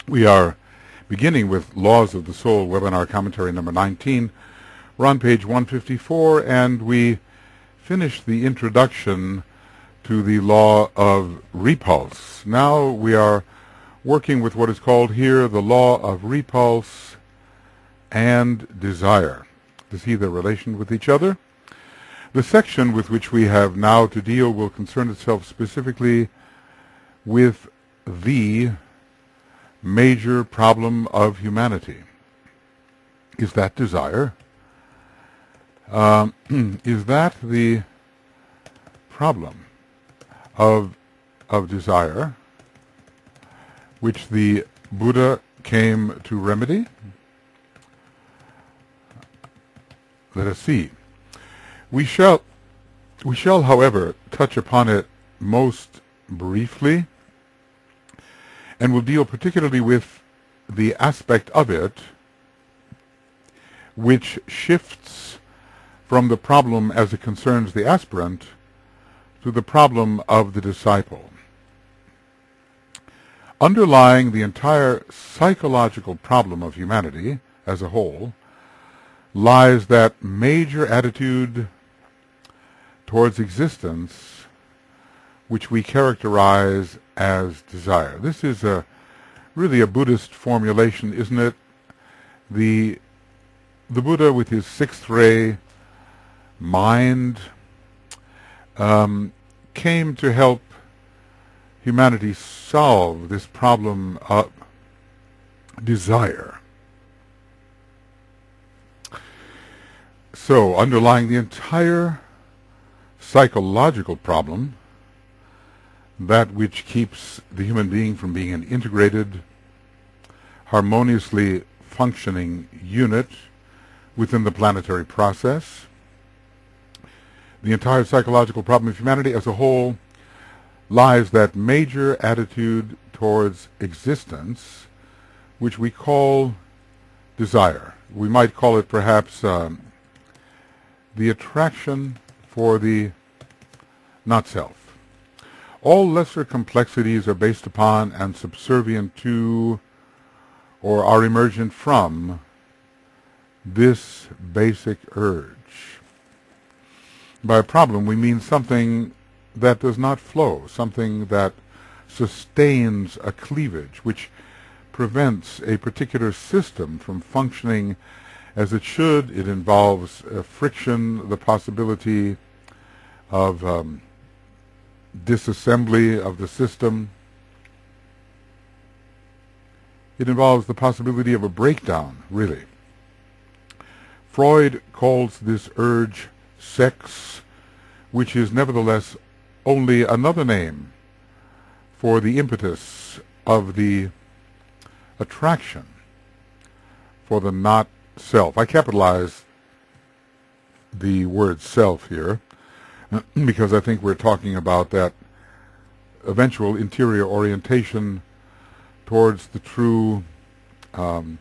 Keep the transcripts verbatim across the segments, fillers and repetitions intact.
We are beginning with Laws of the Soul, webinar commentary number nineteen. We're on page one fifty-four, and we finished the introduction to the law of repulse. Now we are working with what is called here the law of repulse and desire, to see their relation with each other. The section with which we have now to deal will concern itself specifically with the major problem of humanity. Is that desire? Um, is that the problem of of desire which the Buddha came to remedy? Let us see. We shall, we shall, however, touch upon it most briefly, and will deal particularly with the aspect of it which shifts from the problem as it concerns the aspirant to the problem of the disciple. Underlying the entire psychological problem of humanity as a whole lies that major attitude towards existence which we characterize as desire. This is a really a Buddhist formulation, isn't it? The the Buddha, with his sixth ray mind, um, came to help humanity solve this problem of desire. So, underlying the entire psychological problem, that which keeps the human being from being an integrated, harmoniously functioning unit within the planetary process, the entire psychological problem of humanity as a whole lies that major attitude towards existence, which we call desire. We might call it perhaps um, the attraction for the not-self. All lesser complexities are based upon and subservient to, or are emergent from, this basic urge. By a problem, we mean something that does not flow, something that sustains a cleavage, which prevents a particular system from functioning as it should. It involves uh, friction, the possibility of um, disassembly of the system. It involves the possibility of a breakdown, really. Freud calls this urge sex, which is nevertheless only another name for the impetus of the attraction for the not-self. I capitalize the word self here because I think we're talking about that eventual interior orientation towards the true um,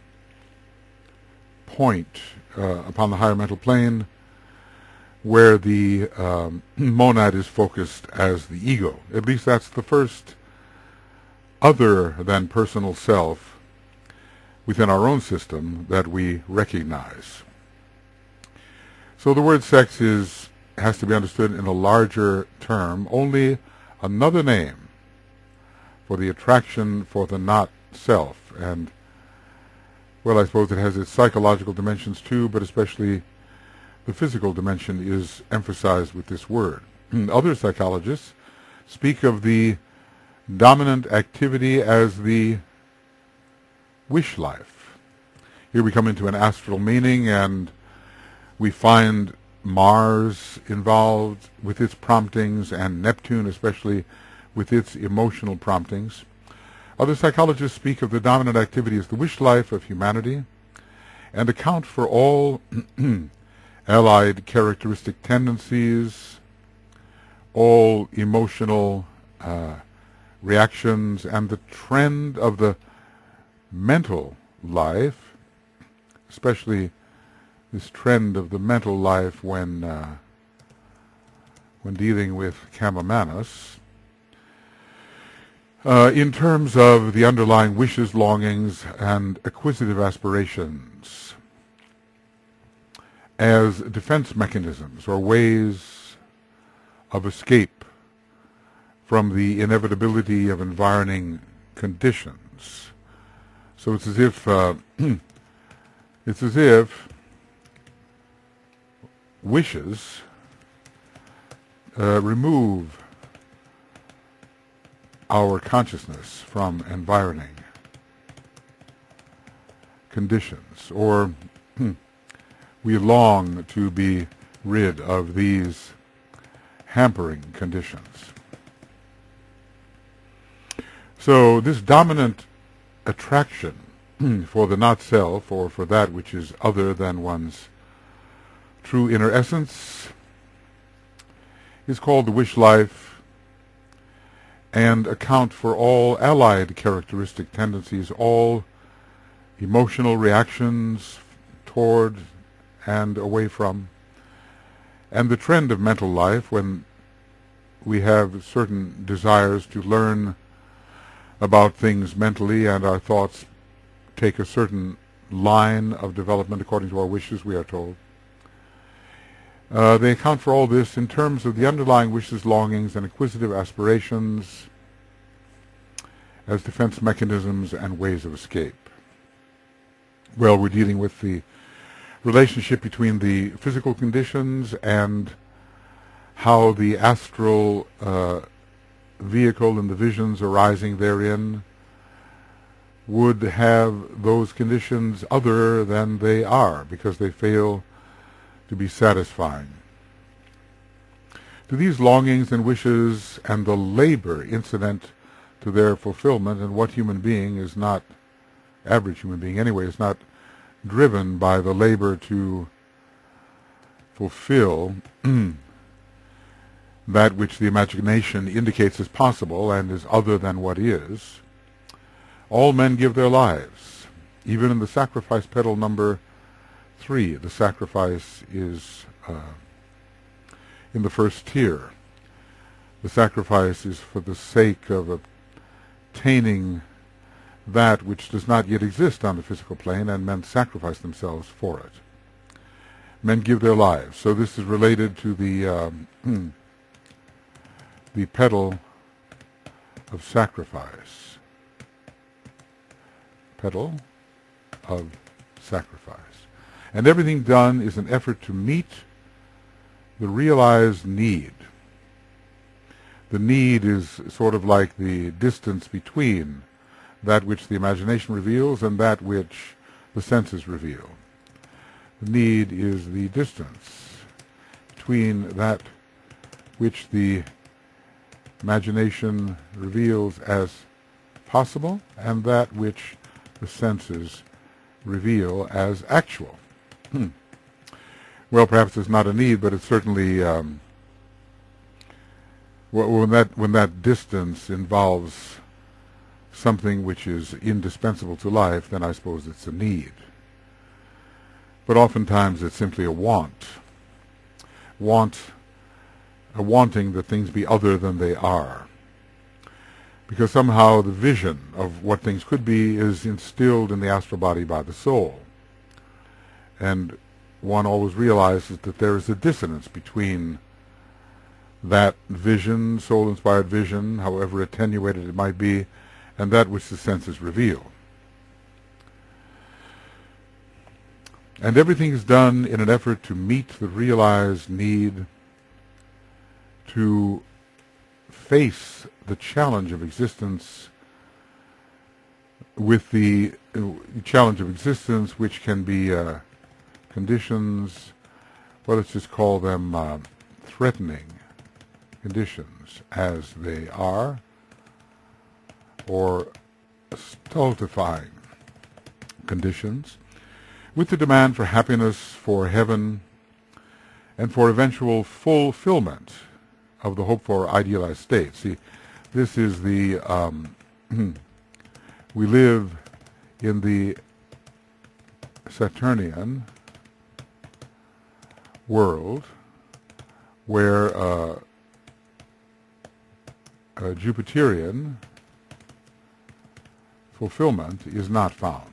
point uh, upon the higher mental plane, where the um, monad is focused as the ego. At least that's the first other than personal self within our own system that we recognize. So the word sex is has to be understood in a larger term, only another name for the attraction for the not-self. And, well, I suppose it has its psychological dimensions too, but especially the physical dimension is emphasized with this word. Other psychologists speak of the dominant activity as the wish life. Here we come into an astral meaning, and we find Mars involved with its promptings, and Neptune especially with its emotional promptings. Other psychologists speak of the dominant activity as the wish life of humanity, and account for all allied characteristic tendencies, all emotional uh, reactions, and the trend of the mental life, especially this trend of the mental life when uh, when dealing with Kama Manas, uh, in terms of the underlying wishes, longings, and acquisitive aspirations as defense mechanisms or ways of escape from the inevitability of environing conditions. So it's as if uh, it's as if wishes uh, remove our consciousness from environing conditions, or we long to be rid of these hampering conditions. So this dominant attraction for the not-self, or for that which is other than one's true inner essence, is called the wish life, and account for all allied characteristic tendencies, all emotional reactions toward and away from, and the trend of mental life when we have certain desires to learn about things mentally and our thoughts take a certain line of development according to our wishes, we are told. Uh, they account for all this in terms of the underlying wishes, longings, and acquisitive aspirations as defense mechanisms and ways of escape. Well, we're dealing with the relationship between the physical conditions and how the astral uh, vehicle and the visions arising therein would have those conditions other than they are, because they fail to be satisfying. To these longings and wishes and the labor incident to their fulfillment, and what human being is not, average human being anyway, is not driven by the labor to fulfill that which the imagination indicates as possible and is other than what is. All men give their lives. Even in the sacrifice pedal number three, the sacrifice is uh, in the first tier. The sacrifice is for the sake of obtaining that which does not yet exist on the physical plane, and men sacrifice themselves for it. Men give their lives. So this is related to the um, the pedal of sacrifice. Pedal of sacrifice. And everything done is an effort to meet the realized need. The need is sort of like the distance between that which the imagination reveals and that which the senses reveal. The need is the distance between that which the imagination reveals as possible and that which the senses reveal as actual. Hmm. Well, perhaps it's not a need, but it's certainly um, when that when that distance involves something which is indispensable to life, then I suppose it's a need. But oftentimes it's simply a want. Want, a wanting that things be other than they are. Because somehow the vision of what things could be is instilled in the astral body by the soul. And one always realizes that there is a dissonance between that vision, soul-inspired vision, however attenuated it might be, and that which the senses reveal. And everything is done in an effort to meet the realized need to face the challenge of existence with the uh, challenge of existence, which can be uh, conditions, well, let's just call them uh, threatening conditions as they are, or stultifying conditions, with the demand for happiness, for heaven, and for eventual fulfillment of the hoped for idealized state. See, this is the, um, we live in the Saturnian world where uh, a Jupiterian fulfillment is not found.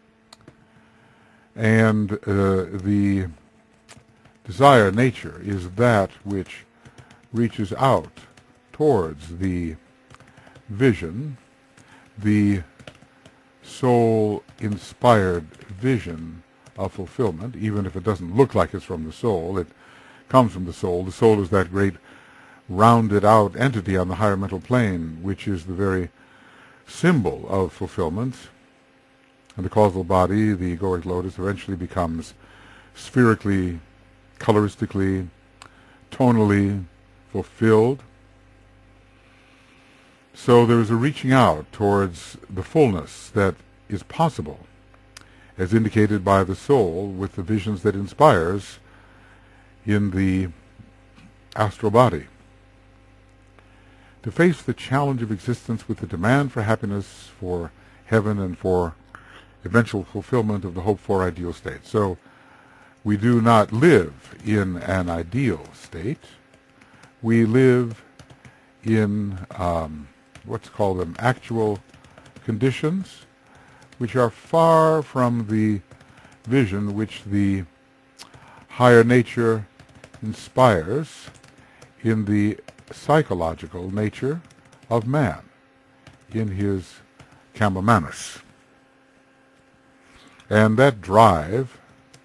And uh, the desire nature is that which reaches out towards the vision, the soul-inspired vision of fulfillment, even if it doesn't look like it's from the soul. It comes from the soul. The soul is that great rounded out entity on the higher mental plane, which is the very symbol of fulfillment. And the causal body, the egoic lotus, eventually becomes spherically, coloristically, tonally fulfilled. So there is a reaching out towards the fullness that is possible, as indicated by the soul with the visions that inspires in the astral body. To face the challenge of existence with the demand for happiness, for heaven, and for eventual fulfillment of the hoped-for ideal state. So we do not live in an ideal state. We live in um, what's called them actual conditions, which are far from the vision which the higher nature inspires in the psychological nature of man in his Kama Manus. And that drive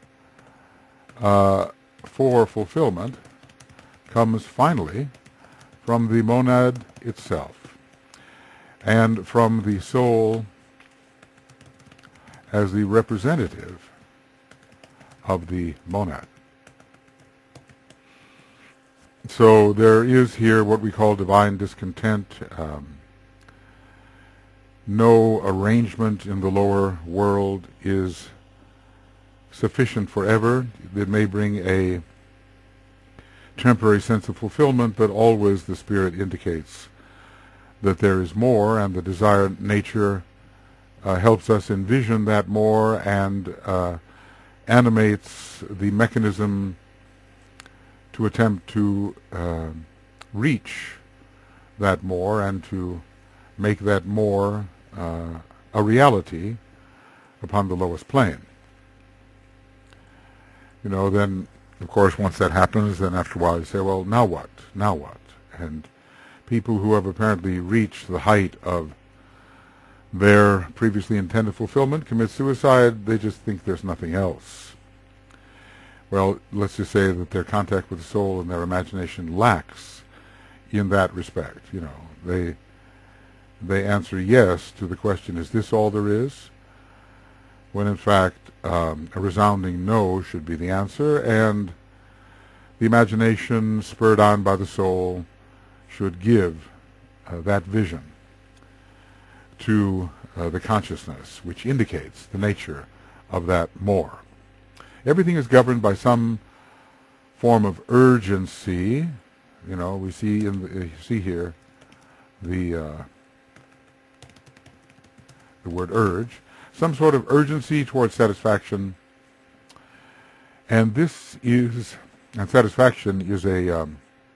uh, for fulfillment comes finally from the monad itself and from the soul as the representative of the monad. So there is here what we call divine discontent. Um, no arrangement in the lower world is sufficient forever. It may bring a temporary sense of fulfillment, but always the spirit indicates that there is more, and the desired nature uh, helps us envision that more and uh, animates the mechanism to attempt to uh, reach that more and to make that more uh, a reality upon the lowest plane. You know, then, of course, once that happens, then after a while you say, well, now what? Now what? And people who have apparently reached the height of their previously intended fulfillment commit suicide. They just think there's nothing else. Well, let's just say that their contact with the soul and their imagination lacks in that respect. You know, they they answer yes to the question, is this all there is? When in fact um, a resounding no should be the answer, and the imagination, spurred on by the soul, should give uh, that vision to uh, the consciousness, which indicates the nature of that more. Everything is governed by some form of urgency. You know, we see in the, uh, see here the uh, the word urge, some sort of urgency towards satisfaction, and this is, and satisfaction is a, um,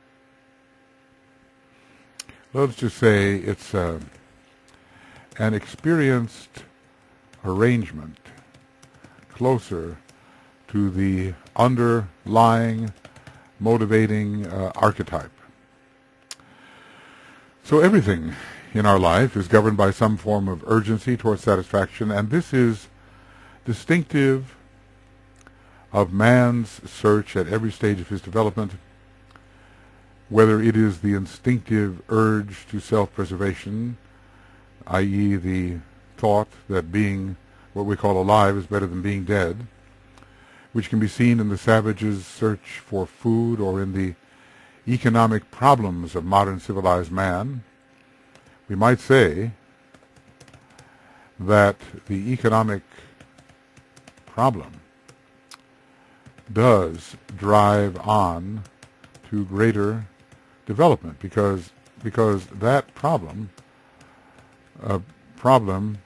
let's just say it's uh, an experienced arrangement closer to the underlying motivating uh, archetype. So everything in our life is governed by some form of urgency towards satisfaction, and this is distinctive of man's search at every stage of his development, whether it is the instinctive urge to self-preservation, that is the thought that being what we call alive is better than being dead, which can be seen in the savage's search for food or in the economic problems of modern civilized man. We might say that the economic problem does drive on to greater development, because because that problem uh, problem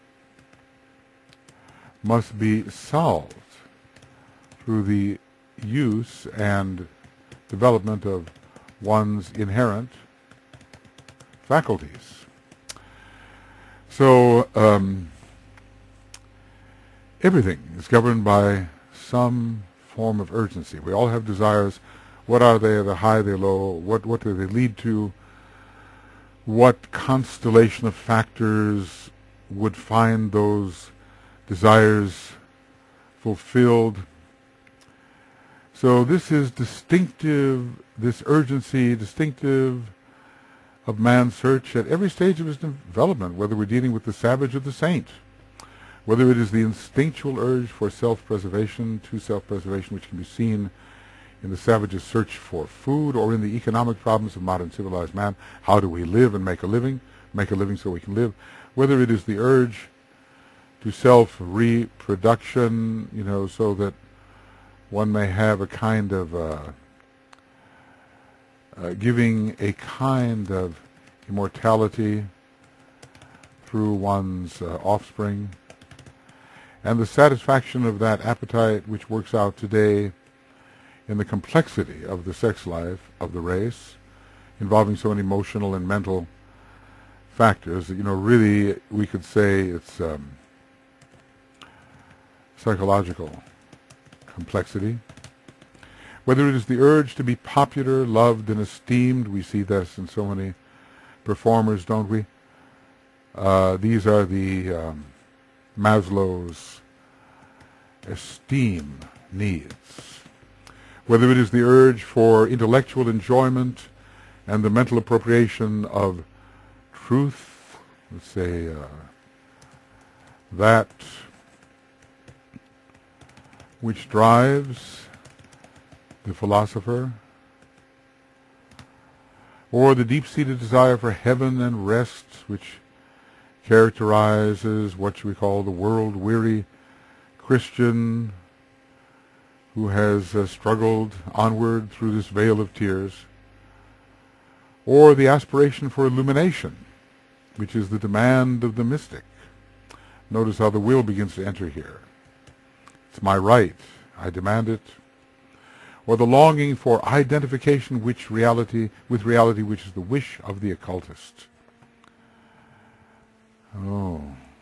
must be solved through the use and development of one's inherent faculties. So um, everything is governed by some form of urgency. We all have desires. What are they? Are they high? Are they low? What what do they lead to? What constellation of factors would find those desires fulfilled? So this is distinctive, this urgency, distinctive of man's search at every stage of his development, whether we're dealing with the savage or the saint, whether it is the instinctual urge for self-preservation, to self-preservation, which can be seen in the savage's search for food, or in the economic problems of modern civilized man. How do we live and make a living? Make a living so we can live. Whether it is the urge to self-reproduction, you know, so that one may have a kind of uh, uh, giving a kind of immortality through one's uh, offspring, and the satisfaction of that appetite which works out today in the complexity of the sex life of the race, involving so many emotional and mental factors that, you know, really we could say it's um, psychological complexity. Whether it is the urge to be popular, loved, and esteemed, we see this in so many performers, don't we? Uh, these are the um, Maslow's esteem needs. Whether it is the urge for intellectual enjoyment and the mental appropriation of truth, let's say uh, that which drives the philosopher, or the deep-seated desire for heaven and rest, which characterizes what we call the world-weary Christian who has uh, struggled onward through this vale of tears, or the aspiration for illumination, which is the demand of the mystic. Notice how the will begins to enter here. It's my right, I demand it. Or the longing for identification which reality, with reality, which is the wish of the occultist. Oh,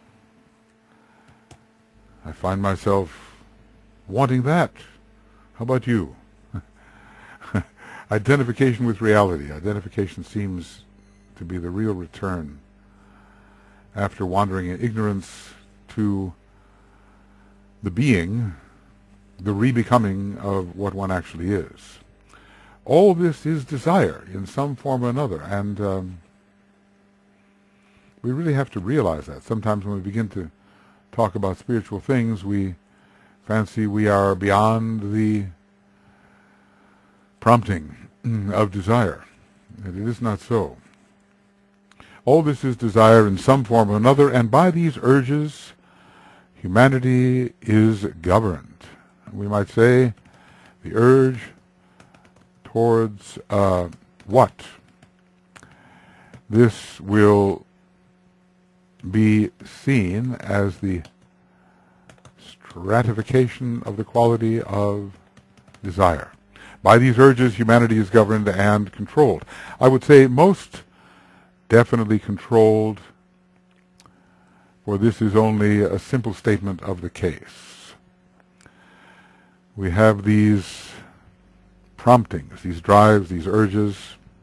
I find myself wanting that. How about you? Identification with reality. Identification seems to be the real return after wandering in ignorance to the being, the re-becoming of what one actually is. All this is desire in some form or another, and um, we really have to realize that. Sometimes when we begin to talk about spiritual things, we fancy we are beyond the prompting of desire, and it is not so. All this is desire in some form or another, and by these urges humanity is governed. We might say the urge towards uh, what? This will be seen as the stratification of the quality of desire. By these urges, humanity is governed and controlled. I would say most definitely controlled, for this is only a simple statement of the case. We have these promptings, these drives, these urges,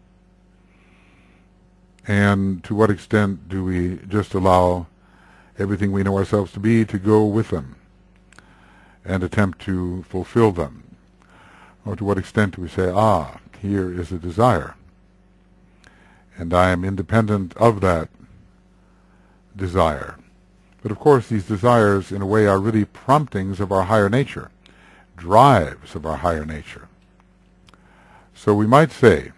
and to what extent do we just allow everything we know ourselves to be to go with them and attempt to fulfill them? Or to what extent do we say, ah, here is a desire, and I am independent of that desire. But of course these desires in a way are really promptings of our higher nature, drives of our higher nature. So we might say,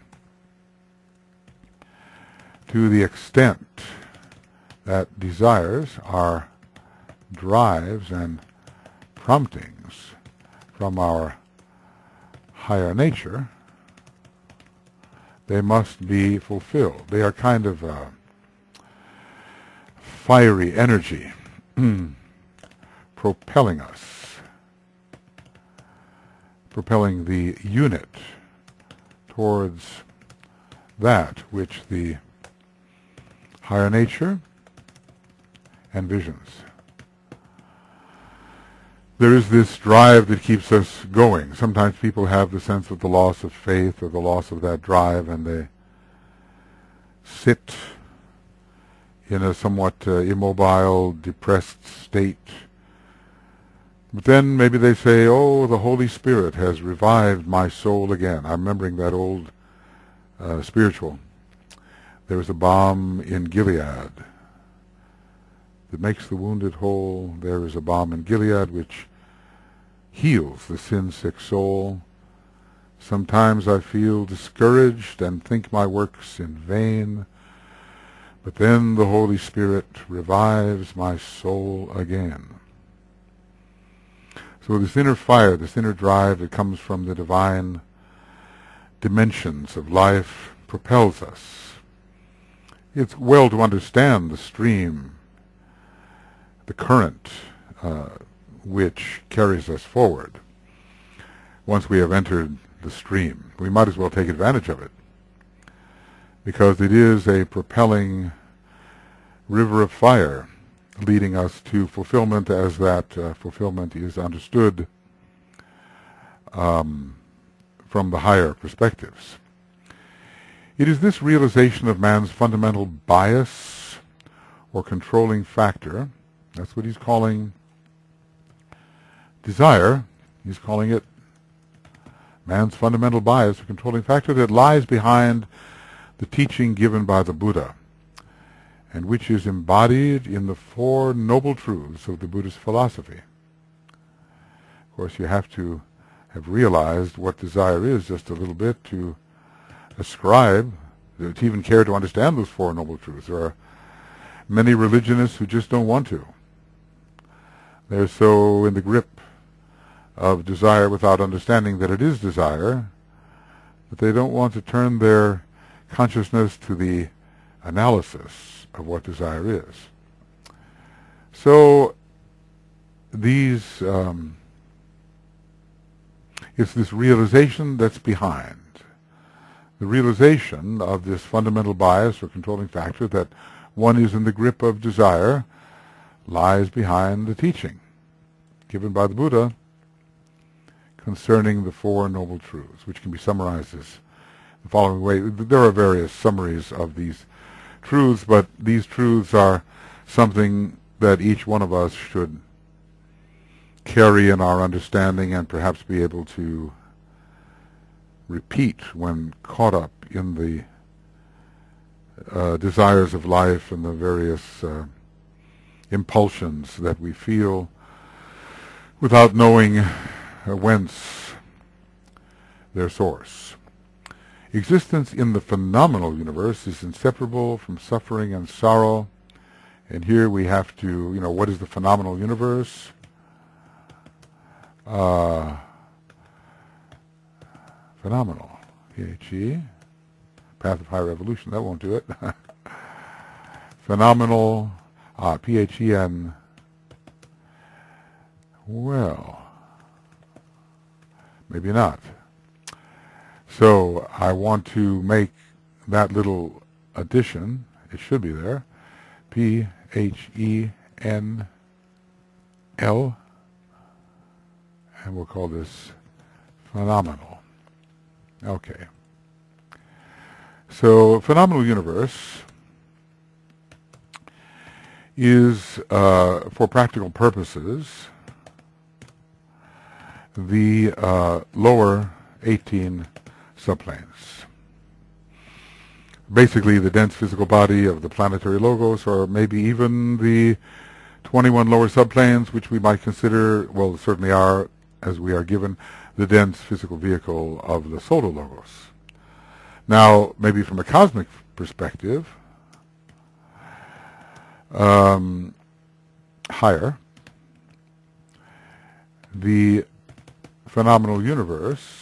to the extent that desires are drives and promptings from our higher nature, they must be fulfilled. They are kind of uh, fiery energy propelling us, propelling the unit towards that which the higher nature and visions. There is this drive that keeps us going. Sometimes people have the sense of the loss of faith or the loss of that drive, and they sit in a somewhat uh, immobile, depressed state. But then maybe they say, oh, the Holy Spirit has revived my soul again. I'm remembering that old uh, spiritual. There is a balm in Gilead that makes the wounded whole. There is a balm in Gilead which heals the sin-sick soul. Sometimes I feel discouraged and think my work's in vain, but then the Holy Spirit revives my soul again. So this inner fire, this inner drive that comes from the divine dimensions of life propels us. It's well to understand the stream, the current uh, which carries us forward. Once we have entered the stream, we might as well take advantage of it, because it is a propelling river of fire leading us to fulfillment, as that uh, fulfillment is understood um, from the higher perspectives. It is this realization of man's fundamental bias or controlling factor, that's what he's calling desire, he's calling it man's fundamental bias or controlling factor, that lies behind the teaching given by the Buddha, and which is embodied in the Four Noble Truths of the Buddhist philosophy. Of course, you have to have realized what desire is just a little bit to ascribe, to even care to understand those Four Noble Truths. There are many religionists who just don't want to. They're so in the grip of desire without understanding that it is desire that they don't want to turn their consciousness to the analysis of what desire is. So these, um, it's this realization that's behind. The realization of this fundamental bias or controlling factor that one is in the grip of desire lies behind the teaching given by the Buddha concerning the Four Noble Truths, which can be summarized as the following way. There are various summaries of these truths, but these truths are something that each one of us should carry in our understanding and perhaps be able to repeat when caught up in the uh, desires of life and the various uh, impulsions that we feel without knowing uh, whence their source. Existence in the phenomenal universe is inseparable from suffering and sorrow. And here we have to, you know, what is the phenomenal universe? Uh, phenomenal. P H E. Path of Higher Evolution. That won't do it. Phenomenal. Ah, P H E N. Well, maybe not. So I want to make that little addition. It should be there. P H E N L. And we'll call this phenomenal. Okay. So phenomenal universe is, uh, for practical purposes, the uh, lower eighteen subplanes. Basically the dense physical body of the planetary logos, or maybe even the twenty-one lower subplanes, which we might consider, well, certainly are, as we are given, the dense physical vehicle of the solar logos. Now, maybe from a cosmic perspective, um, higher, the phenomenal universe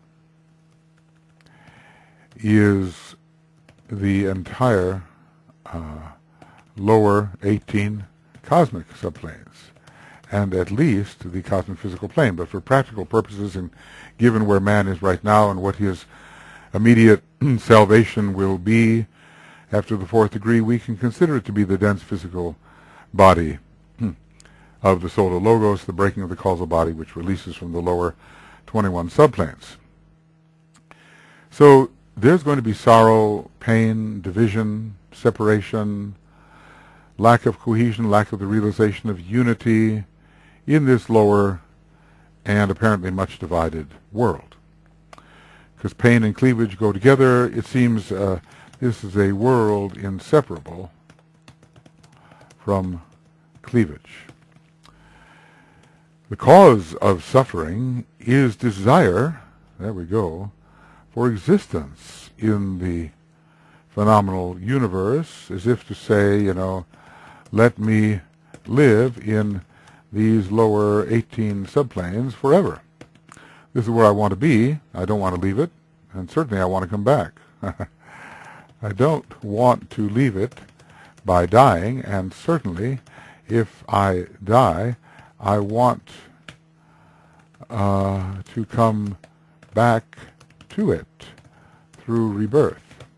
is the entire uh, lower eighteen cosmic subplanes, and at least the cosmic physical plane. But for practical purposes, and given where man is right now and what his immediate salvation will be after the fourth degree, we can consider it to be the dense physical body of the solar logos, the breaking of the causal body, which releases from the lower twenty-one subplanes. So there's going to be sorrow, pain, division, separation, lack of cohesion, lack of the realization of unity in this lower and apparently much divided world. Because pain and cleavage go together, it seems uh, this is a world inseparable from cleavage. The cause of suffering is desire, there we go, for existence in the phenomenal universe, as if to say, you know, let me live in these lower eighteen subplanes forever. This is where I want to be. I don't want to leave it, and certainly I want to come back. I don't want to leave it by dying, and certainly if I die, I want uh, to come back to it through rebirth.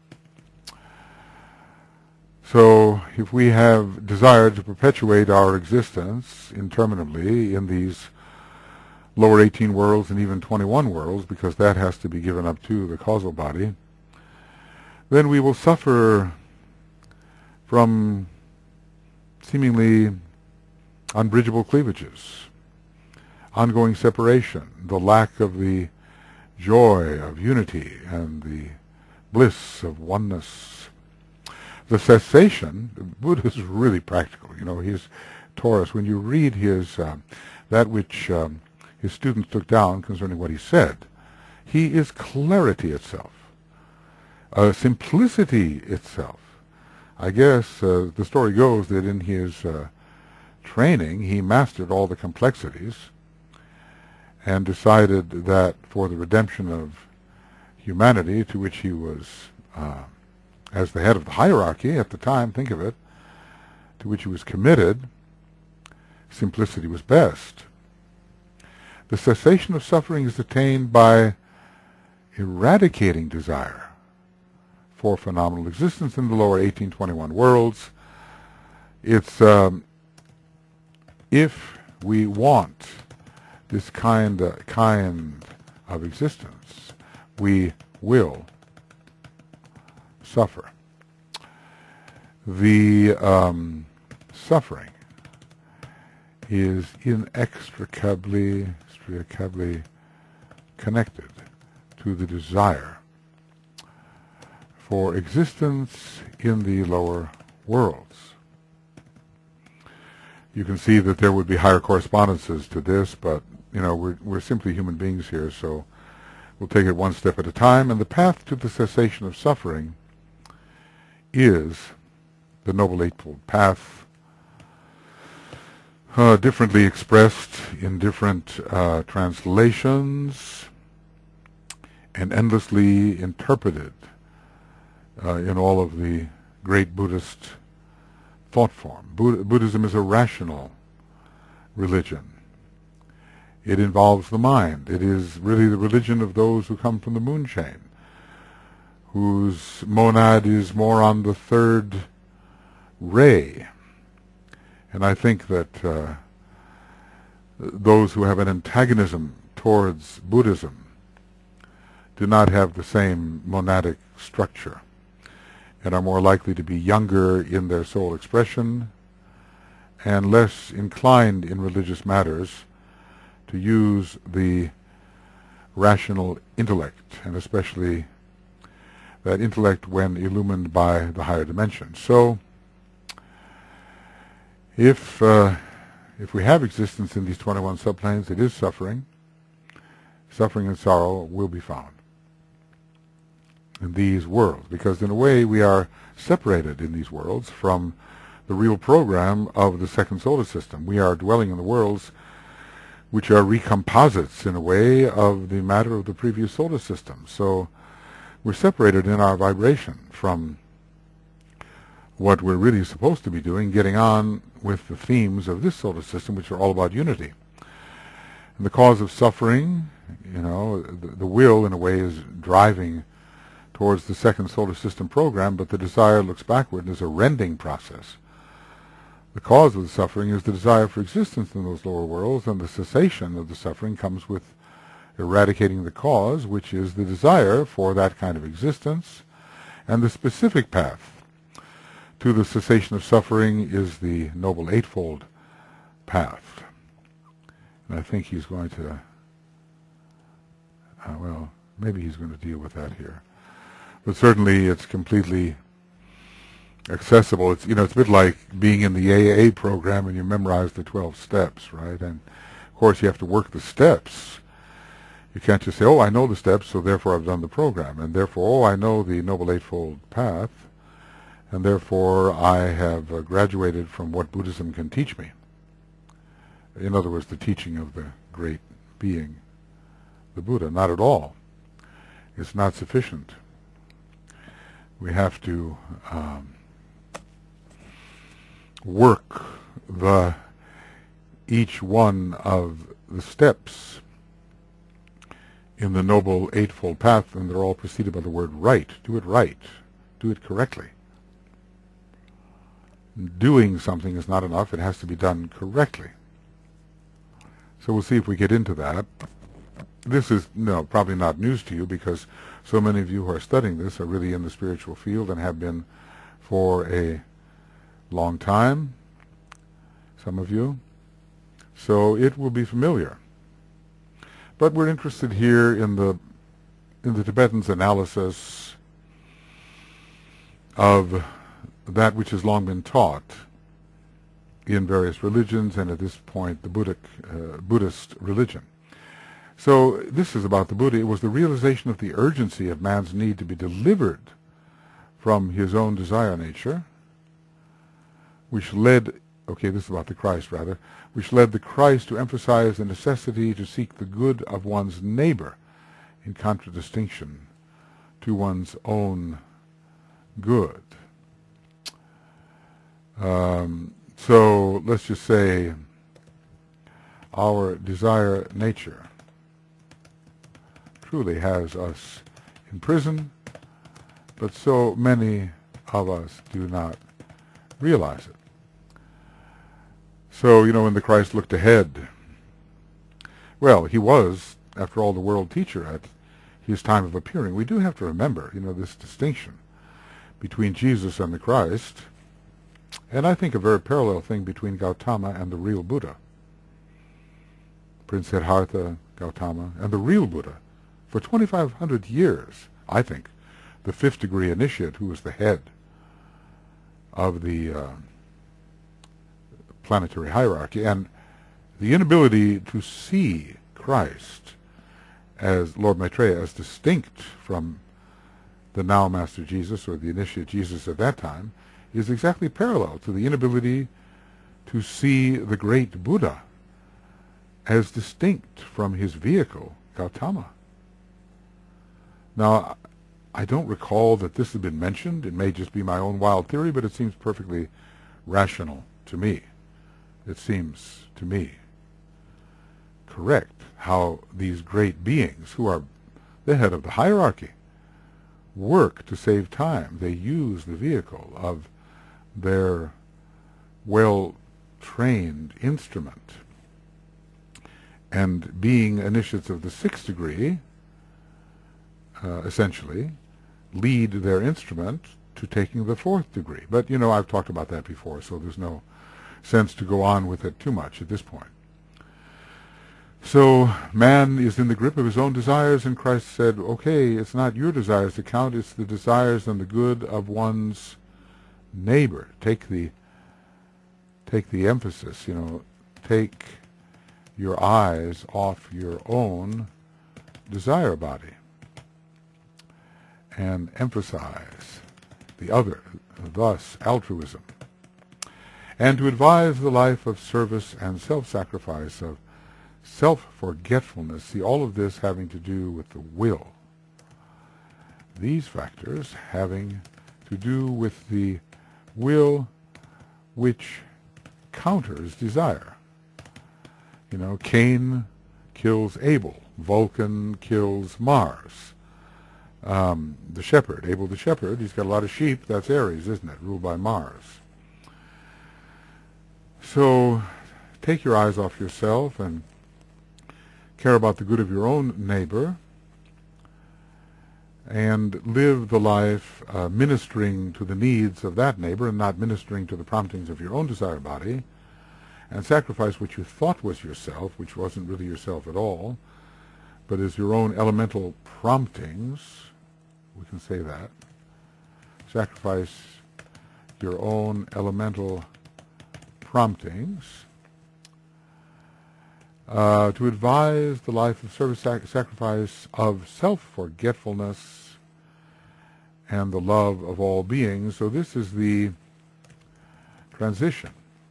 So if we have desired to perpetuate our existence interminably in these lower eighteen worlds and even twenty-one worlds, because that has to be given up to the causal body, then we will suffer from seemingly unbridgeable cleavages, ongoing separation, the lack of the joy of unity and the bliss of oneness. The cessation, Buddha is really practical. You know, he's Taurus. When you read his, uh, that which um, his students took down concerning what he said, he is clarity itself, uh, simplicity itself. I guess uh, the story goes that in his uh, training he mastered all the complexities and decided that for the redemption of humanity, to which he was uh, as the head of the hierarchy at the time, think of it, to which he was committed, simplicity was best. The cessation of suffering is attained by eradicating desire for phenomenal existence in the lower eighteen twenty-one worlds. It's um, if we want this kind uh, kind of existence, we will suffer. The um, suffering is inextricably, inextricably connected to the desire for existence in the lower worlds. You can see that there would be higher correspondences to this, but you know we're we're simply human beings here, so we'll take it one step at a time. And the path to the cessation of suffering is the Noble Eightfold Path, uh, differently expressed in different uh, translations and endlessly interpreted uh, in all of the great Buddhist thought form. Buddha, Buddhism is a rational religion. It involves the mind. It is really the religion of those who come from the moon chain, whose monad is more on the third ray. And I think that uh, those who have an antagonism towards Buddhism do not have the same monadic structure and are more likely to be younger in their soul expression and less inclined in religious matters to use the rational intellect, and especially that intellect when illumined by the higher dimensions. So if uh, if we have existence in these twenty-one subplanes, it is suffering. Suffering and sorrow will be found in these worlds, because in a way we are separated in these worlds from the real program of the second solar system. We are dwelling in the worlds which are recomposites, in a way, of the matter of the previous solar system. So we're separated in our vibration from what we're really supposed to be doing, getting on with the themes of this solar system, which are all about unity. And the cause of suffering, you know, the, the will, in a way, is driving towards the second solar system program, but the desire looks backward and is a rending process The cause of the suffering is the desire for existence in those lower worlds, and the cessation of the suffering comes with eradicating the cause, which is the desire for that kind of existence. And the specific path to the cessation of suffering is the Noble Eightfold Path. And I think he's going to, uh, well, maybe he's going to deal with that here. But certainly it's completely accessible. It's, you know, it's a bit like being in the A A program and you memorize the twelve steps, right? And of course you have to work the steps. You can't just say, oh, I know the steps, so therefore I've done the program, and therefore, oh, I know the Noble Eightfold Path, and therefore I have uh, graduated from what Buddhism can teach me. In other words, the teaching of the great being, the Buddha. Not at all. It's not sufficient. We have to um, work the each one of the steps in the Noble Eightfold Path, and they're all preceded by the word right. Do it right. Do it correctly. Doing something is not enough. It has to be done correctly. So we'll see if we get into that. This is no probably not news to you, because so many of you who are studying this are really in the spiritual field and have been for a long time, some of you. So it will be familiar. But we're interested here in the in the Tibetans' analysis of that which has long been taught in various religions, and at this point the Buddhic, uh, Buddhist religion. So this is about the Buddha. It was the realization of the urgency of man's need to be delivered from his own desire nature, which led, okay, this is about the Christ rather, which led the Christ to emphasize the necessity to seek the good of one's neighbor in contradistinction to one's own good. Um, so let's just say our desire nature truly has us in prison, but so many of us do not realize it. So, you know, when the Christ looked ahead, well, he was, after all, the world teacher at his time of appearing. We do have to remember, you know, this distinction between Jesus and the Christ, and I think a very parallel thing between Gautama and the real Buddha. Prince Siddhartha Gautama and the real Buddha. For twenty-five hundred years, I think, the fifth degree initiate, who was the head of the uh, planetary hierarchy, and the inability to see Christ as Lord Maitreya as distinct from the now Master Jesus, or the initiate Jesus at that time, is exactly parallel to the inability to see the great Buddha as distinct from his vehicle, Gautama. Now, I don't recall that this had been mentioned. It may just be my own wild theory, but it seems perfectly rational to me. It seems to me correct how these great beings, who are the head of the hierarchy, work to save time. They use the vehicle of their well-trained instrument. And being initiates of the sixth degree, uh, essentially, lead their instrument to taking the fourth degree. But, you know, I've talked about that before, so there's no sense to go on with it too much at this point. So man is in the grip of his own desires, and Christ said, okay, it's not your desires that count, it's the desires and the good of one's neighbor. Take the, take the emphasis, you know, take your eyes off your own desire body and emphasize the other, thus altruism, and to advise the life of service and self-sacrifice, of self-forgetfulness. See, all of this having to do with the will. These factors having to do with the will which counters desire. You know, Cain kills Abel. Vulcan kills Mars. Um, the shepherd, Abel the shepherd, he's got a lot of sheep. That's Aries, isn't it? Ruled by Mars. So take your eyes off yourself and care about the good of your own neighbor, and live the life uh, ministering to the needs of that neighbor and not ministering to the promptings of your own desire body, and sacrifice what you thought was yourself, which wasn't really yourself at all, but is your own elemental promptings. We can say that. Sacrifice your own elemental promptings uh, to advise the life of service, sac- sacrifice of self-forgetfulness and the love of all beings. So this is the transition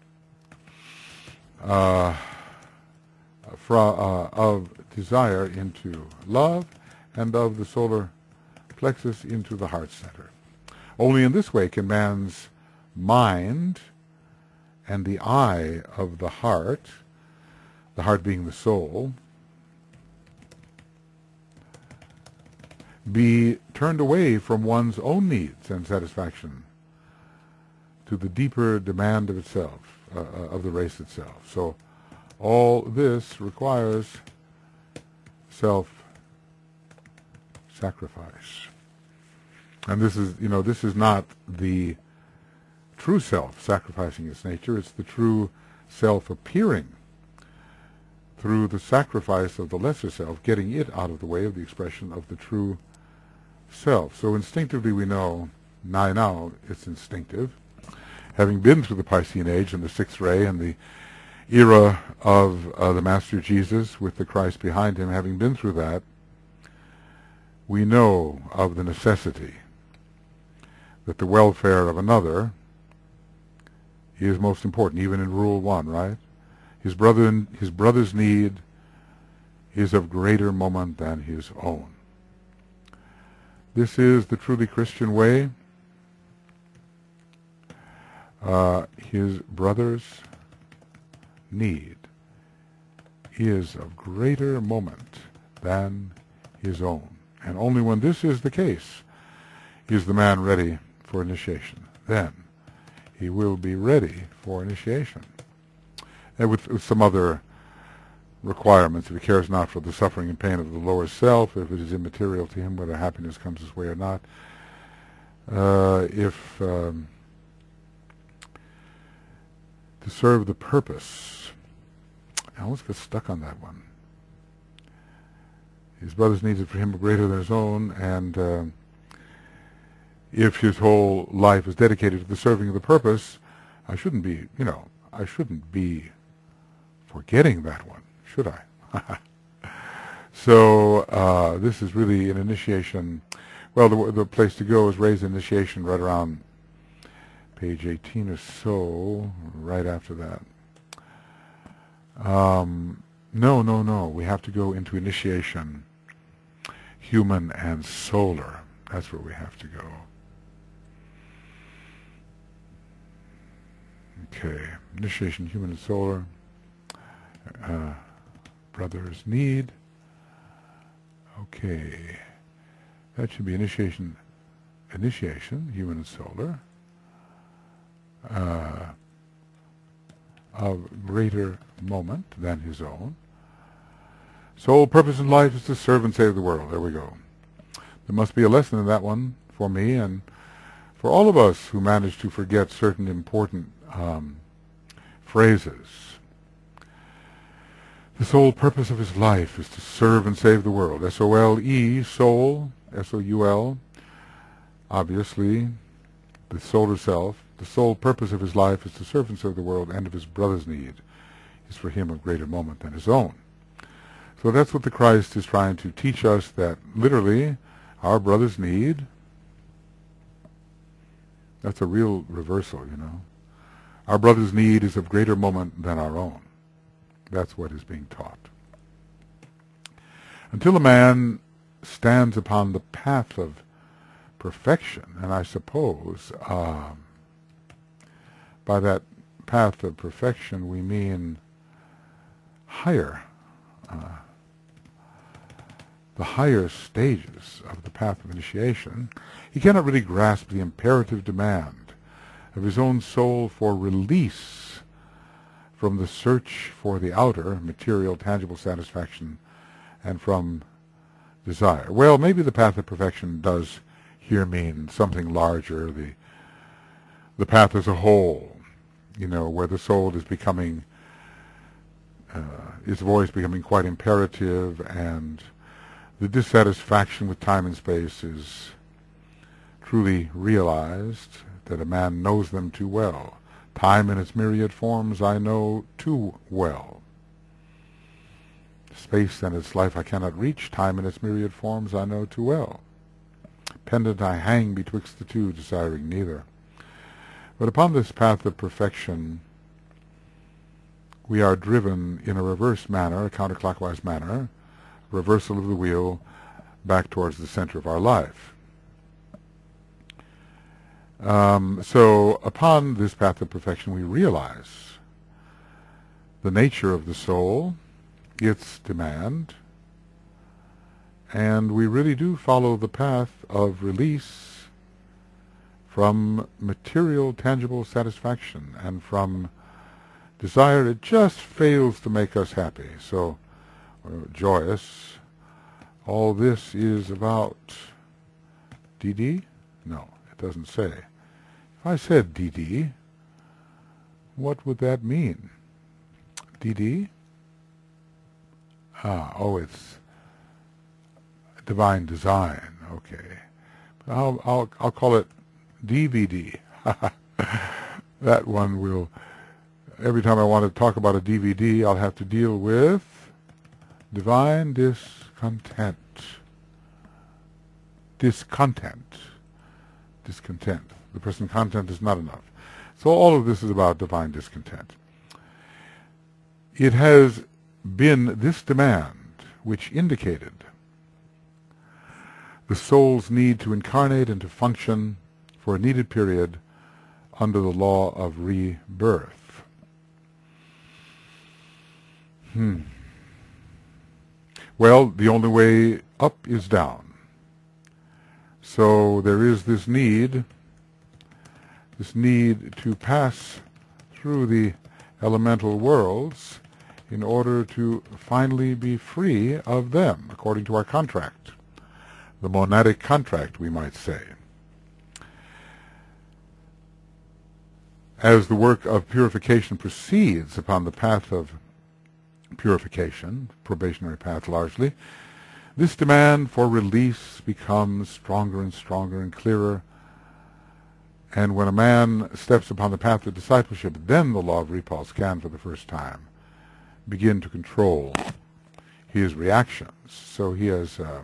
uh, fra- uh, of desire into love, and of the solar plexus into the heart center. Only in this way can man's mind and the eye of the heart, the heart being the soul, be turned away from one's own needs and satisfaction to the deeper demand of itself, uh, of the race itself. So all this requires self-sacrifice. And this is, you know, this is not the true self sacrificing its nature. It's the true self appearing through the sacrifice of the lesser self, getting it out of the way of the expression of the true self. So instinctively we know, now, now it's instinctive, having been through the Piscean Age and the Sixth Ray and the era of uh, the Master Jesus with the Christ behind him, having been through that, we know of the necessity that the welfare of another is most important, even in Rule One, right? His brother, his brother's need is of greater moment than his own. This is the truly Christian way. Uh, his brother's need is of greater moment than his own. And only when this is the case is the man ready for initiation. Then he will be ready for initiation. And with, with some other requirements, if he cares not for the suffering and pain of the lower self, if it is immaterial to him whether happiness comes his way or not, uh, if um, to serve the purpose. I almost get stuck on that one. His brother's needs are for him greater than his own, and uh, if his whole life is dedicated to the serving of the purpose, I shouldn't be, you know, I shouldn't be forgetting that one, should I? So uh, this is really an initiation. Well, the, the place to go is raise initiation right around page eighteen or so, right after that. Um, no, no, no. We have to go into initiation, human and solar. That's where we have to go. Okay, initiation, human and solar. Uh, brother's need. Okay, that should be initiation, initiation, human and solar. Uh, of greater moment than his own. Sole purpose in life is to serve and save the world. There we go. There must be a lesson in that one for me and for all of us who manage to forget certain important um, phrases. The sole purpose of his life is to serve and save the world. S O L E, soul, S O U L, obviously, the solar self. The sole purpose of his life is to serve and serve the world, and of his brother's need is for him of greater moment than his own. So that's what the Christ is trying to teach us, that literally our brother's need, that's a real reversal, you know. Our brother's need is of greater moment than our own. That's what is being taught. Until a man stands upon the path of perfection, and I suppose um, by that path of perfection we mean higher, uh, the higher stages of the path of initiation, he cannot really grasp the imperative demand of his own soul for release from the search for the outer, material, tangible satisfaction, and from desire. Well, maybe the path of perfection does here mean something larger, the the path as a whole, you know, where the soul is becoming, uh, its voice becoming quite imperative, and the dissatisfaction with time and space is truly realized, that a man knows them too well. Time in its myriad forms I know too well. Space and its life I cannot reach, time in its myriad forms I know too well. Pendant I hang betwixt the two, desiring neither. But upon this path of perfection we are driven in a reverse manner, a counterclockwise manner, reversal of the wheel back towards the center of our life. Um, so upon this path of perfection we realize the nature of the soul, its demand, and we really do follow the path of release from material, tangible satisfaction and from desire. It just fails to make us happy, so or joyous. All this is about D D? No, it doesn't say. If I said D D, what would that mean? D D? Ah, oh, it's divine design. Okay, I'll I'll I'll call it D V D. That one will. Every time I want to talk about a D V D, I'll have to deal with divine discontent. Discontent. Discontent. The present content is not enough. So all of this is about divine discontent. It has been this demand which indicated the soul's need to incarnate and to function for a needed period under the law of rebirth. Hmm. Well, the only way up is down. So there is this need, this need to pass through the elemental worlds in order to finally be free of them, according to our contract. The monadic contract, we might say. As the work of purification proceeds upon the path of purification, probationary path largely, this demand for release becomes stronger and stronger and clearer. And when a man steps upon the path of discipleship, then the law of repulse can, for the first time, begin to control his reactions. So he has, uh,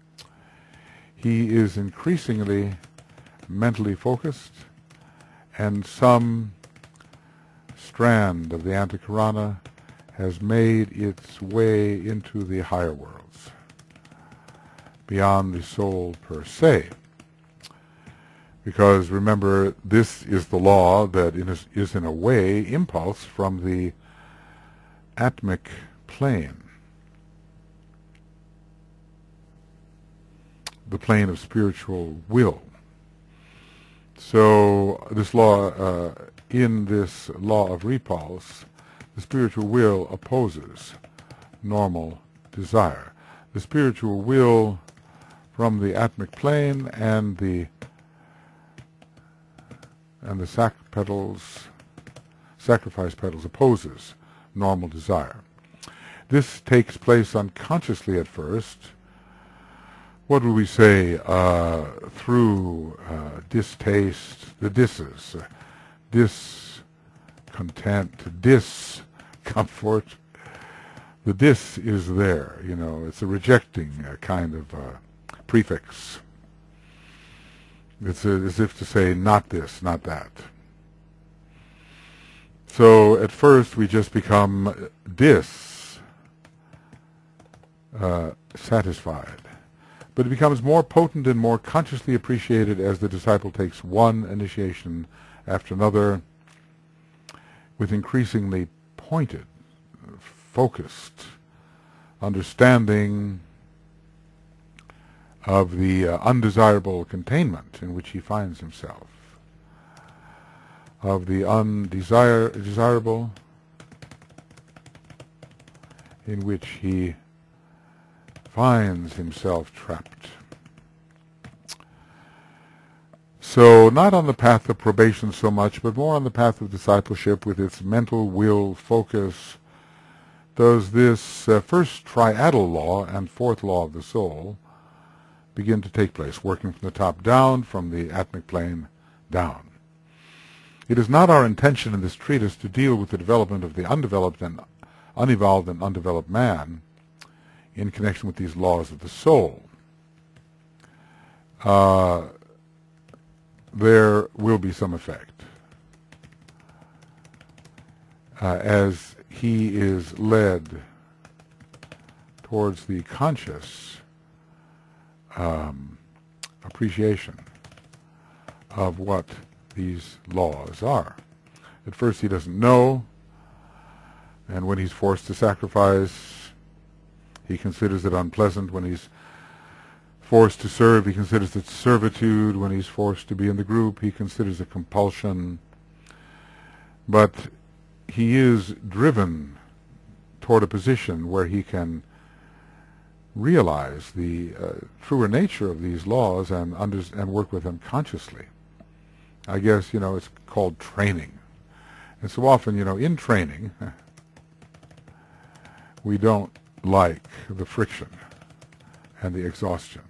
he is increasingly mentally focused, and some strand of the Antakarana has made its way into the higher worlds, beyond the soul per se. Because remember, this is the law that is in a way impulse from the atmic plane, the plane of spiritual will. So this law, uh, in this law of repulse, the spiritual will opposes normal desire. The spiritual will from the atmic plane and the and the sac petals, sacrifice petals opposes normal desire. This takes place unconsciously at first. What would we say? Uh, through uh, distaste, the disses, uh, discontent, discomfort. The dis is there, you know, it's a rejecting uh, kind of uh, prefix. It's a, as if to say, not this, not that. So at first we just become dis uh, satisfied. But it becomes more potent and more consciously appreciated as the disciple takes one initiation after another with increasingly pointed, focused understanding of the uh, undesirable containment in which he finds himself, of the undesirable in which he finds himself trapped. So not on the path of probation so much, but more on the path of discipleship with its mental will focus, does this uh, first triadal law and fourth law of the soul begin to take place, working from the top down, from the atmic plane down. It is not our intention in this treatise to deal with the development of the undeveloped and unevolved and undeveloped man in connection with these laws of the soul. Uh, there will be some effect uh, as he is led towards the conscious um, appreciation of what these laws are. At first he doesn't know, and when he's forced to sacrifice, he considers it unpleasant. When he's forced to serve, he considers it servitude. When he's forced to be in the group, he considers it compulsion. But he is driven toward a position where he can realize the uh, truer nature of these laws and, under and work with them consciously. I guess, you know, it's called training. And so often, you know, in training, we don't like the friction and the exhaustion.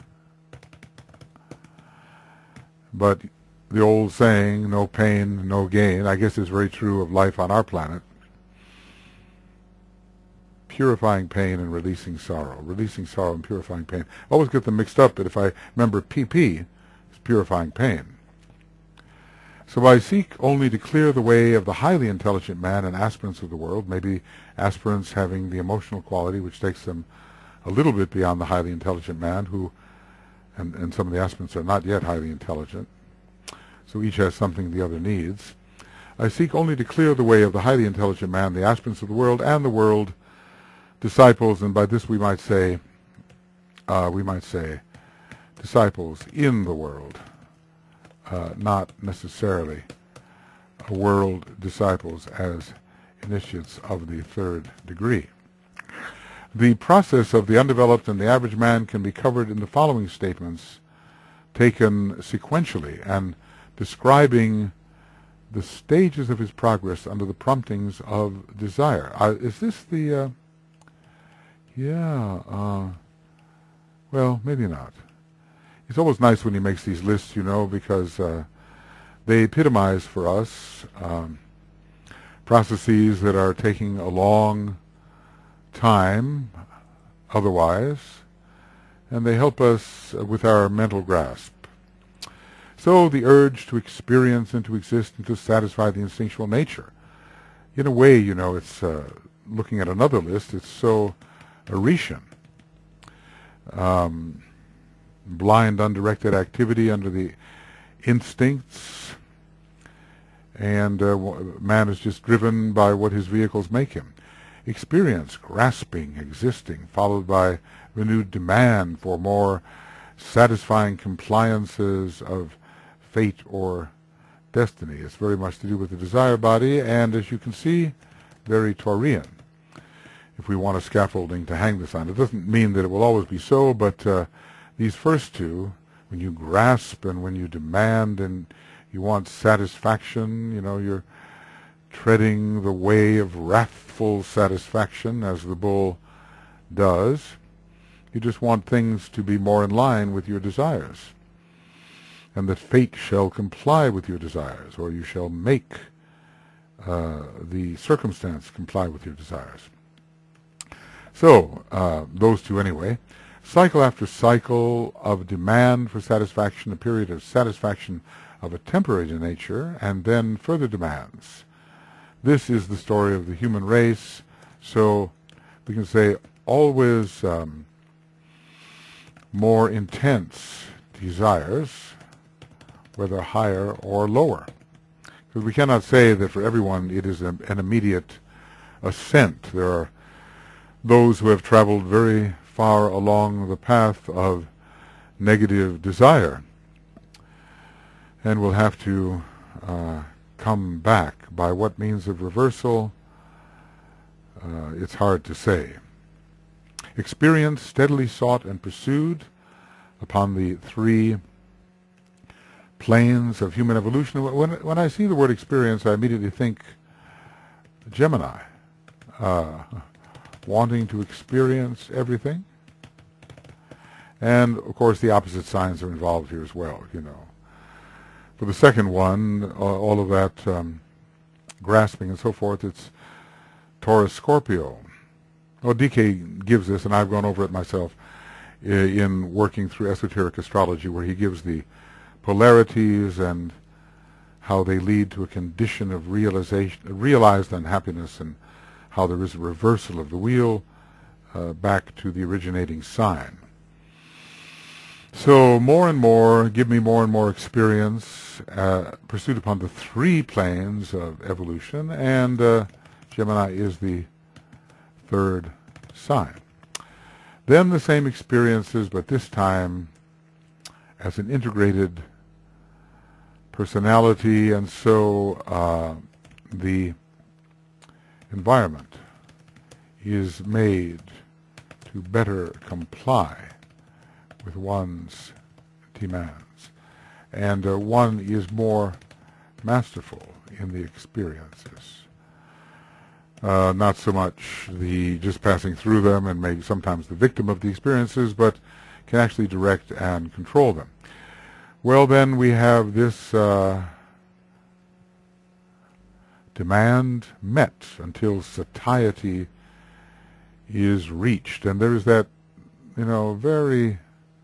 But the old saying, no pain, no gain, I guess is very true of life on our planet. Purifying pain and releasing sorrow. Releasing sorrow and purifying pain. I always get them mixed up, but if I remember P P, it's purifying pain. So I seek only to clear the way of the highly intelligent man and aspirants of the world, maybe aspirants having the emotional quality which takes them a little bit beyond the highly intelligent man, who, and, and some of the aspirants are not yet highly intelligent, so each has something the other needs. I seek only to clear the way of the highly intelligent man, the aspirants of the world, and the world disciples, and by this we might say, uh, we might say, disciples in the world. Uh, not necessarily a world disciples as initiates of the third degree. The process of the undeveloped and the average man can be covered in the following statements, taken sequentially and describing the stages of his progress under the promptings of desire. Uh, is this the, uh, yeah, uh, well, maybe not. It's always nice when he makes these lists, you know, because uh, they epitomize for us um, processes that are taking a long time otherwise, and they help us uh, with our mental grasp. So the urge to experience and to exist and to satisfy the instinctual nature. In a way, you know, it's uh, looking at another list, it's so Orishyan. Um, blind, undirected activity under the instincts, and uh, man is just driven by what his vehicles make him. Experience, grasping, existing, followed by renewed demand for more satisfying compliances of fate or destiny. It's very much to do with the desire body, and as you can see, very Taurian. If we want a scaffolding to hang this on, it doesn't mean that it will always be so, but uh, these first two, when you grasp and when you demand and you want satisfaction, you know, you're treading the way of wrathful satisfaction, as the bull does. You just want things to be more in line with your desires, and that fate shall comply with your desires, or you shall make uh, the circumstance comply with your desires. So, uh, those two anyway. Cycle after cycle of demand for satisfaction, a period of satisfaction of a temporary nature, and then further demands. This is the story of the human race, so we can say always um, more intense desires, whether higher or lower. Because we cannot say that for everyone it is a, an immediate ascent. There are those who have traveled very far along the path of negative desire and will have to uh, come back by what means of reversal, uh, it's hard to say. Experience steadily sought and pursued upon the three planes of human evolution. When, when I see the word experience, I immediately think Gemini, uh, wanting to experience everything. And, of course, the opposite signs are involved here as well, you know. For the second one, uh, all of that um, grasping and so forth, it's Taurus Scorpio. Well, D K gives this, and I've gone over it myself in working through esoteric astrology, where he gives the polarities and how they lead to a condition of realization, realized unhappiness, and how there is a reversal of the wheel uh, back to the originating sign. So more and more, give me more and more experience uh, pursued upon the three planes of evolution, and uh, Gemini is the third sign. Then the same experiences, but this time as an integrated personality, and so uh, the environment is made to better comply with one's demands, and uh, one is more masterful in the experiences. Uh, not so much the just passing through them and maybe sometimes the victim of the experiences, but can actually direct and control them. Well, then we have this uh, demand met until satiety is reached. And there's that, you know, very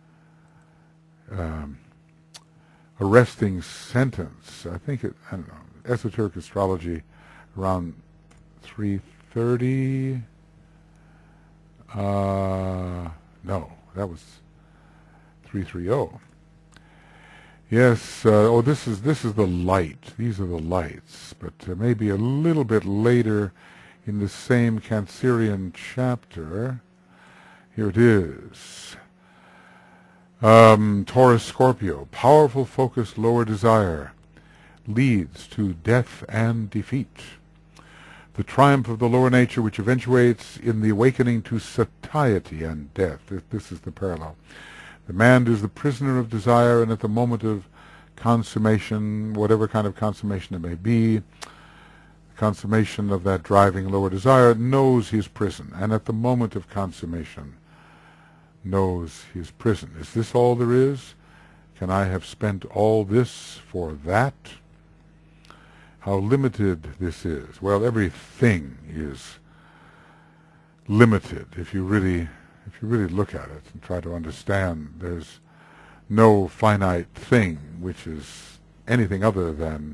um, arresting sentence. I think it, I don't know, esoteric astrology around three thirty. Uh, no, that was three thirty. Yes. Uh, oh, this is this is the light. These are the lights, but uh, maybe a little bit later in the same Cancerian chapter. Here it is. Um, Taurus Scorpio, powerful focus, lower desire, leads to death and defeat. The triumph of the lower nature, which eventuates in the awakening to satiety and death. This is the parallel. The man is the prisoner of desire, and at the moment of consummation, whatever kind of consummation it may be, the consummation of that driving lower desire, knows his prison, and at the moment of consummation knows his prison. Is this all there is? Can I have spent all this for that? How limited this is. Well, everything is limited if you really if you really look at it and try to understand. There's no finite thing which is anything other than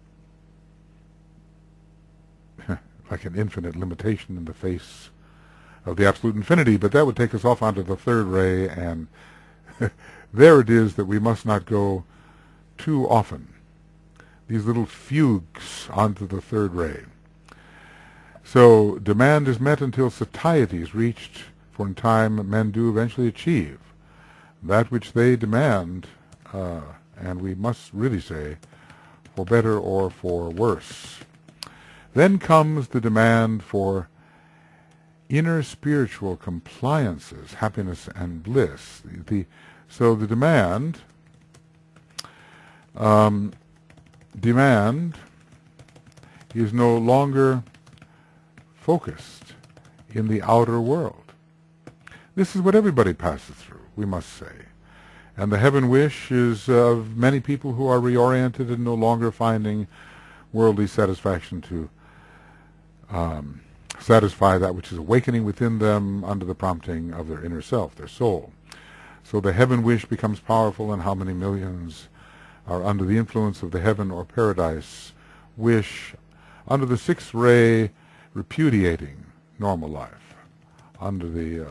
like an infinite limitation in the face of the absolute infinity. But that would take us off onto the third ray, and there it is that we must not go too often. These little fugues onto the third ray. So demand is met until satiety is reached, for in time men do eventually achieve that which they demand, uh, and we must really say, for better or for worse. Then comes the demand for inner spiritual compliances, happiness and bliss. The, the, so the demand um, Demand is no longer focused in the outer world. This is what everybody passes through, we must say. And the heaven wish is of many people who are reoriented and no longer finding worldly satisfaction to um, satisfy that which is awakening within them under the prompting of their inner self, their soul. So the heaven wish becomes powerful, and how many millions are under the influence of the heaven or paradise wish, under the sixth ray, repudiating normal life, under the uh,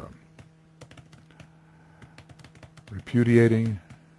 repudiating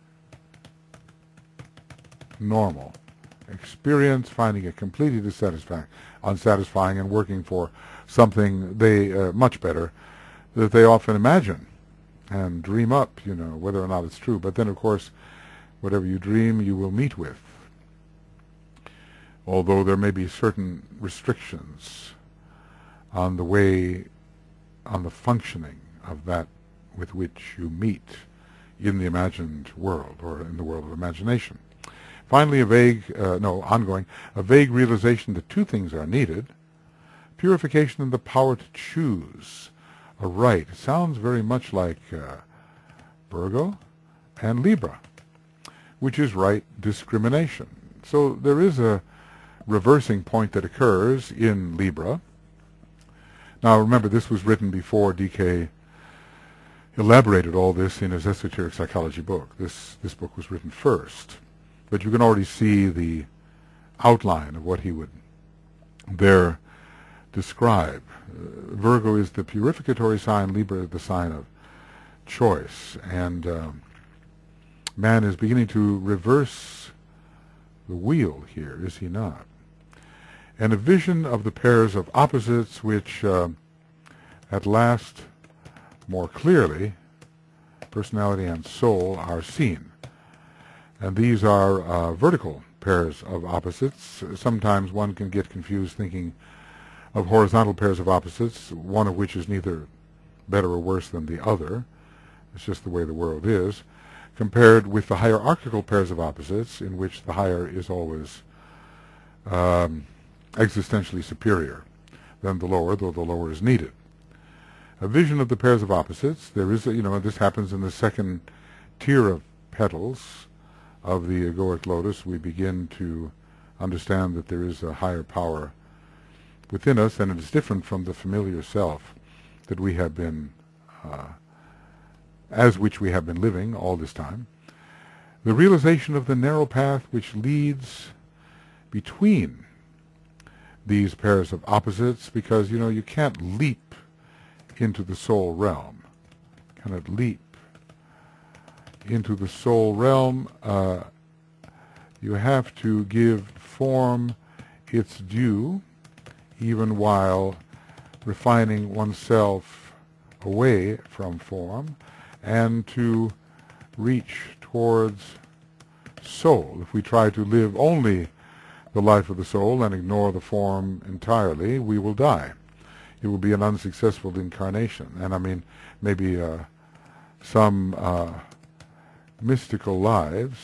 normal experience, finding it completely dissatisfying, unsatisfying, and working for something they uh, much better that they often imagine and dream up, you know, whether or not it's true. But then, of course, whatever you dream, you will meet with, although there may be certain restrictions on the way, on the functioning of that with which you meet in the imagined world, or in the world of imagination. Finally, a vague, uh, no, ongoing, a vague realization that two things are needed: purification and the power to choose a right. It sounds very much like uh, Virgo and Libra, which is right discrimination. So there is a reversing point that occurs in Libra. Now remember, this was written before D K elaborated all this in his esoteric psychology book. This, this book was written first. But you can already see the outline of what he would there describe. Uh, Virgo is the purificatory sign, Libra the sign of choice. And um, man is beginning to reverse the wheel here, is he not? And a vision of the pairs of opposites which uh, at last more clearly personality and soul are seen. And these are uh, vertical pairs of opposites. Sometimes one can get confused thinking of horizontal pairs of opposites, one of which is neither better or worse than the other. It's just the way the world is, compared with the hierarchical pairs of opposites, in which the higher is always um, existentially superior than the lower, though the lower is needed. A vision of the pairs of opposites. There is, a, you know, this happens in the second tier of petals of the egoic lotus. We begin to understand that there is a higher power within us, and it is different from the familiar self that we have been, uh, as which we have been living all this time. The realization of the narrow path which leads between these pairs of opposites, because, you know, you can't leap into the soul realm. Cannot leap into the soul realm. Uh, you have to give form its due, even while refining oneself away from form, and to reach towards soul. If we try to live only the life of the soul and ignore the form entirely, we will die. It will be an unsuccessful incarnation. And I mean, maybe uh, some uh, mystical lives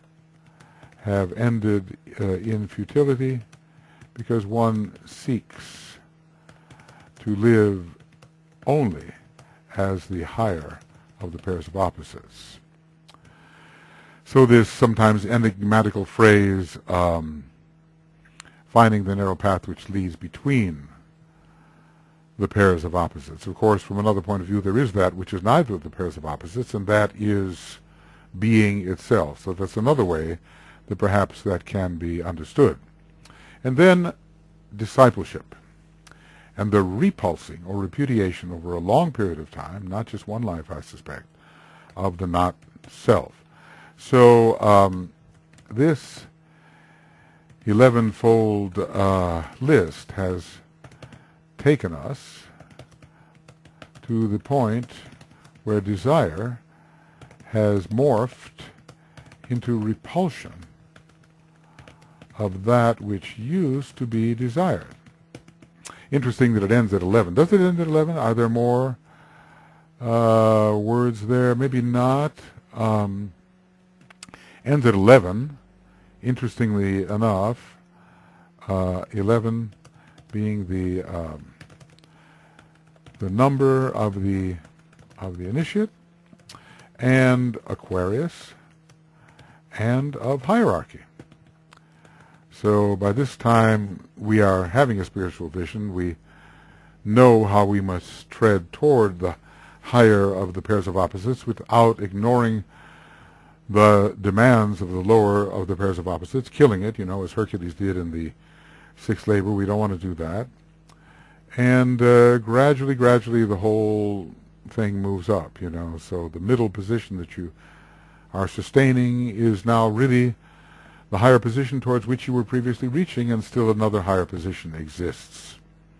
have ended uh, in futility because one seeks to live only as the higher of the pairs of opposites. So this sometimes enigmatical phrase, um, finding the narrow path which leads between the pairs of opposites. Of course, from another point of view, there is that which is neither of the pairs of opposites, and that is being itself. So that's another way that perhaps that can be understood. And then discipleship, and the repulsing or repudiation over a long period of time, not just one life, I suspect, of the not-self. So um, this eleven-fold uh, list has taken us to the point where desire has morphed into repulsion of that which used to be desired. Interesting that it ends at eleven. Does it end at eleven? Are there more uh, words there? Maybe not. Um, ends at eleven. Interestingly enough, uh, eleven being the um, the number of the of the initiate, and Aquarius, and of hierarchy. So by this time we are having a spiritual vision. We know how we must tread toward the higher of the pairs of opposites without ignoring the demands of the lower of the pairs of opposites, killing it, you know, as Hercules did in the sixth labor. We don't want to do that. And uh, gradually, gradually the whole thing moves up, you know. So the middle position that you are sustaining is now really the higher position towards which you were previously reaching, and still another higher position exists.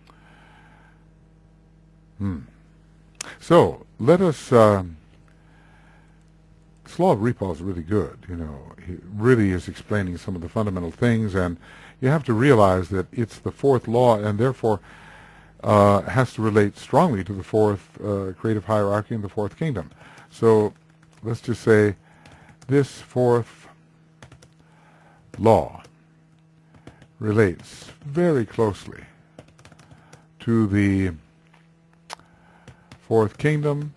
Hmm. So let us... Uh, this law of repulse is really good, you know. It really is explaining some of the fundamental things, and you have to realize that it's the fourth law, and therefore uh, has to relate strongly to the fourth uh, creative hierarchy and the fourth kingdom. So let's just say this fourth law relates very closely to the fourth kingdom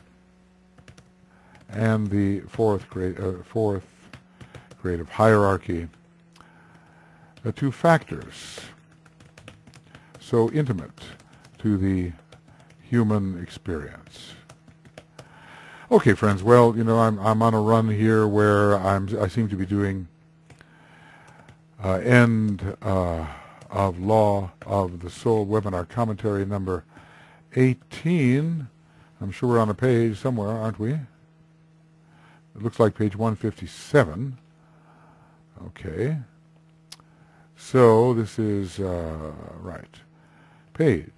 and the fourth great uh, fourth creative hierarchy. Uh, two factors so intimate to the human experience. Okay, friends. Well, you know, I'm I'm on a run here where I'm I seem to be doing uh, end uh, of Law of the Soul webinar commentary number eighteen. I'm sure we're on a page somewhere, aren't we? It looks like page one fifty-seven. Okay. So this is uh, right page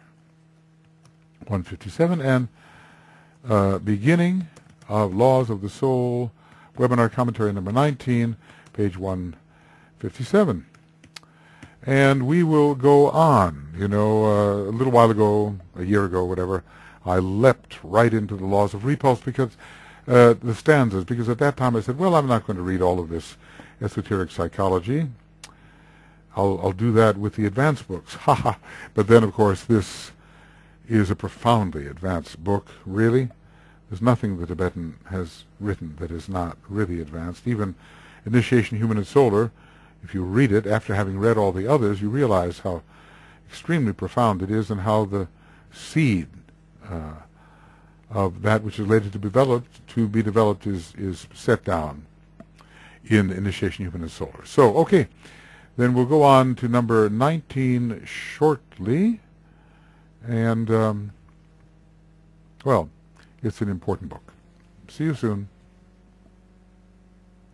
one fifty-seven and uh, beginning of Laws of the Soul webinar commentary number nineteen, page one fifty-seven. And we will go on. You know, uh, a little while ago, a year ago, whatever, I leapt right into the laws of repulse because uh, the stanzas, because at that time I said, well, I'm not going to read all of this esoteric psychology. I'll, I'll do that with the advanced books. Haha. But then, of course, this is a profoundly advanced book, really. There's nothing the Tibetan has written that is not really advanced. Even Initiation Human and Solar, if you read it, after having read all the others, you realize how extremely profound it is and how the seed uh, of that which is later to be developed, to be developed is, is set down in Initiation Human and Solar. So, okay. Then we'll go on to number nineteen shortly. And, um, well, it's an important book. See you soon.